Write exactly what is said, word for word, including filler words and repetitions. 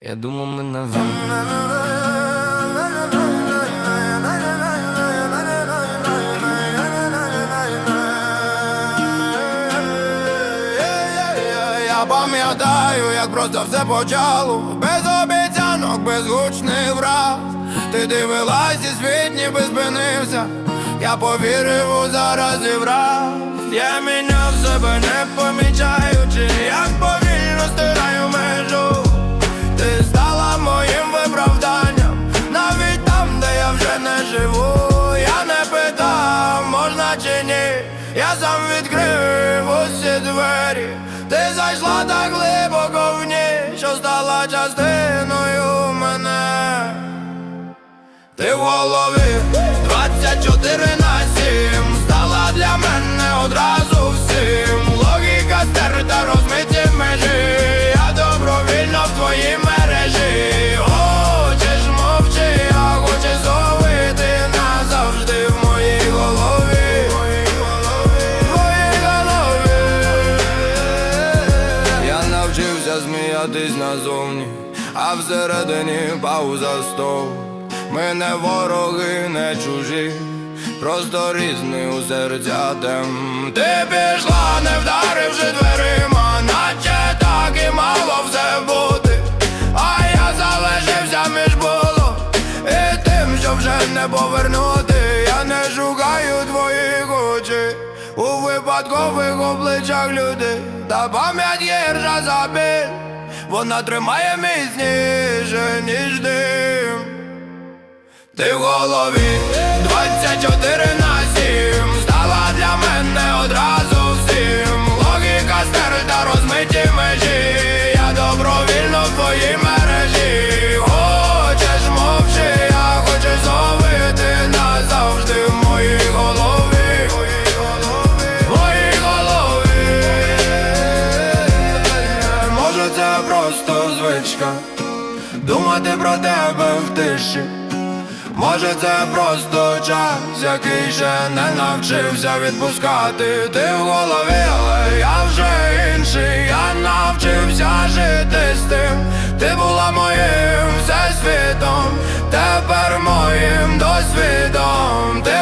Я думав, ми навіть Я пам'ятаю, як просто все почало, без обіцянок, без гучних враз. Ти дивилась і світ ніби спинився. Я повірив у зараз і враз. Я міняв себе, не помічаючи, як повільно стираю межу. Ти стала моїм виправданням, навіть там, де я вже не живу. Я не питав, можна чи ні, я сам відкрив усі двері. Ти зайшла так глибоко в ніч, що стала частиною мене. Ти в голові двадцять чотири на сім, стала для мене одразу всім. Логіка стерта, розмиті межі, я добровільно в твоїй мережі. Хочеш мовчи, а хочеш зови, ти назавжди в моїй голові, в моїй голові. Я навчився сміятись назовні, а всередині пауза стов. Ми не вороги, не чужі, просто різні у серця тем. Ти пішла, не вдаривши дверима, наче так і мало все бути. А я залишився між було і тим, що вже не повернути. Я не шукаю твоїх очей у випадкових обличчях людей. Та пам'ять гірша за біль, вона тримає міцніше, ніж дим. Ти в голові двадцять чотири на сім, стала для мене одразу всім. Логіка стерта, розмиті межі, я добровільно в твоїй мережі. Хочеш мовчи, а хочеш зови, ти назавжди в моїй голові, в моїй голові. Може це просто звичка, думати про тебе в тиші. Може це просто час, який ще не навчився відпускати. Ти в голові, але я вже інший. Я навчився жити з тим. Ти була моїм всесвітом, тепер моїм досвідом. Ти